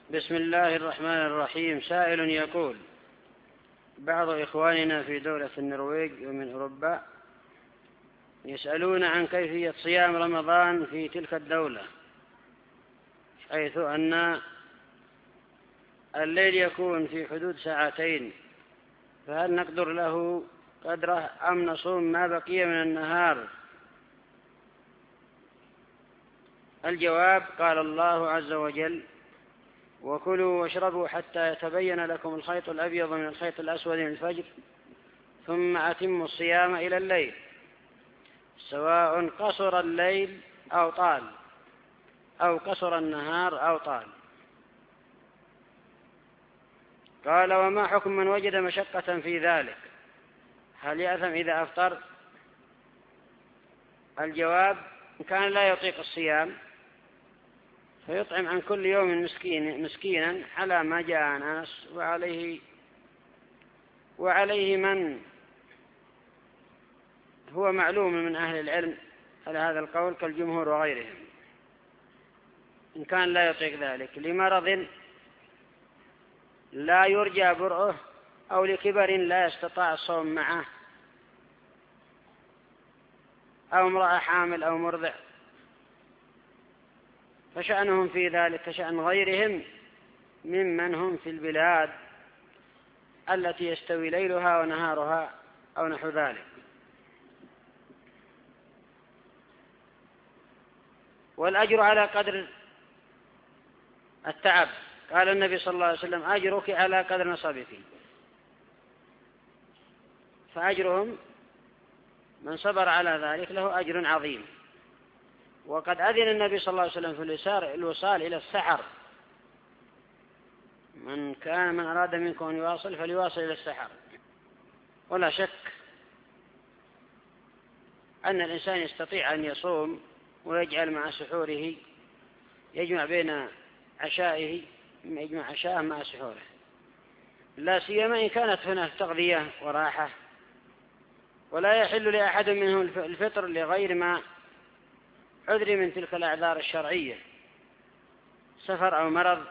بسم الله الرحمن الرحيم. سائل يقول: بعض إخواننا في دولة النرويج ومن أوروبا يسألون عن كيفية صيام رمضان في تلك الدولة، حيث أن الليل يكون في حدود 2 ساعات، فهل نقدر له قدره أم نصوم ما بقي من النهار؟ الجواب: قال الله عز وجل: وكلوا واشربوا حتى يتبين لكم الخيط الأبيض من الخيط الأسود من الفجر ثم أتموا الصيام إلى الليل سواء قصر الليل أو طال، أو قصر النهار أو طال. قال: وما حكم من وجد مشقة في ذلك؟ هل يأثم إذا أفطر؟ الجواب: إن كان لا يطيق الصيام فيطعم عن كل يوم مسكينا على ما جاء عن أنس، وعليه من هو معلوم من أهل العلم على هذا القول كالجمهور وغيرهم. إن كان لا يطيق ذلك لمرض لا يرجى برؤه، أو لكبر لا يستطاع الصوم معه، أو امرأة حامل أو مرضع، فشأنهم في ذلك كشأن غيرهم ممن هم في البلاد التي يستوي ليلها ونهارها أو نحو ذلك. والأجر على قدر التعب. قال النبي صلى الله عليه وسلم: أجرك على قدر نصبك. فأجرهم من صبر على ذلك له أجر عظيم. وقد أذن النبي صلى الله عليه وسلم في الوصال إلى السحر. من أراد منكم أن يواصل فليواصل إلى السحر. ولا شك أن الإنسان يستطيع أن يصوم ويجعل مع سحوره، يجمع بين عشائه، يجمع عشاءه مع سحوره، لا سيما إن كانت هناك تغذية وراحة. ولا يحل لأحد منهم الفطر لغير ما عذر من تلك الأعذار الشرعية، سفر أو مرض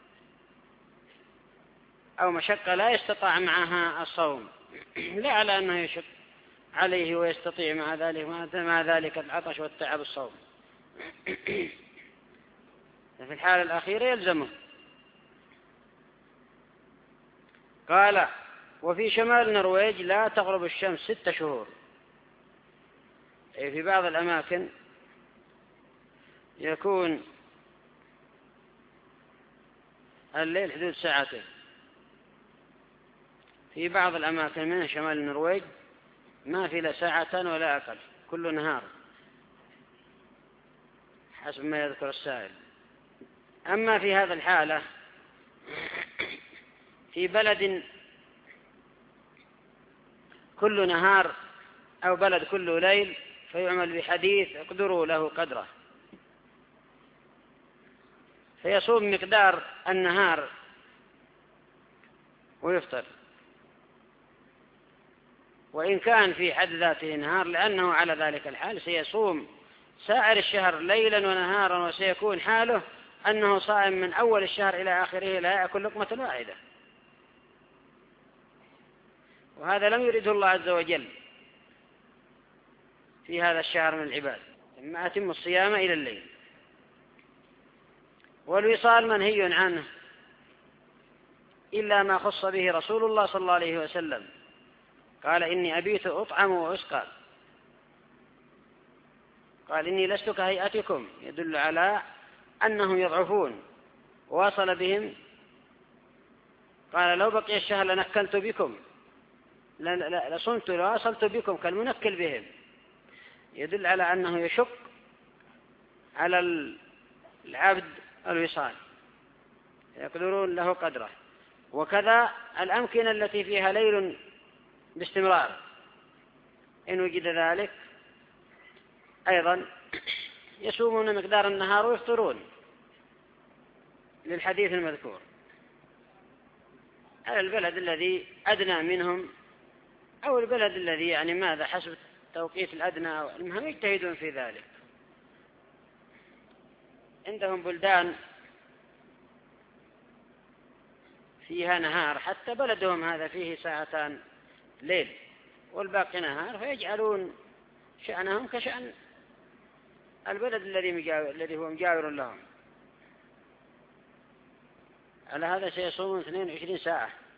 أو مشقة لا يستطاع معها الصوم، لا على أنه يشق عليه ويستطيع مع ذلك العطش والتعب الصوم. في الحالة الأخيرة يلزمه. قال: وفي شمال النرويج لا تغرب الشمس 6 شهور. في بعض الأماكن يكون الليل حدود 2 ساعات، في بعض الأماكن من شمال النرويج ما في لا 1 ساعة ولا أقل، كل نهار حسب ما يذكر السائل. أما في هذا الحالة في بلد كل نهار أو بلد كل ليل فيعمل بحديث: اقدروا له قدره، فيصوم مقدار النهار ويفطر، وإن كان في حد ذاته نهار، لأنه على ذلك الحال سيصوم سائر الشهر ليلا ونهارا، وسيكون حاله أنه صائم من أول الشهر إلى آخره لا يأكل لقمة واحدة. وهذا لم يرده الله عز وجل في هذا الشهر من العباد. ثم أتم الصيام إلى الليل. والوصال منهي عنه إلا ما خص به رسول الله صلى الله عليه وسلم. قال: إني أبيت أطعم وأسقى. قال: إني لست كهيئتكم، يدل على أنهم يضعفون. وواصل بهم قال: لو بقي الشهر لنكلت بكم، لصمت لواصلت بكم كالمنكل بهم. يدل على أنه يشق على العبد الوصال، يقدرون له قدره. وكذا الأمكنة التي فيها ليل باستمرار إن وجد ذلك أيضا يصومون مقدار النهار ويفطرون للحديث المذكور. على البلد الذي أدنى منهم أو البلد الذي يعني ماذا حسب توقيت الأدنى، أو المهم يجتهدون في ذلك. عندهم بلدان فيها نهار، حتى بلدهم هذا فيه ساعتان ليل والباقي نهار، فيجعلون شأنهم كشأن البلد الذي هو مجاور لهم. على هذا سيصومون 22 ساعة.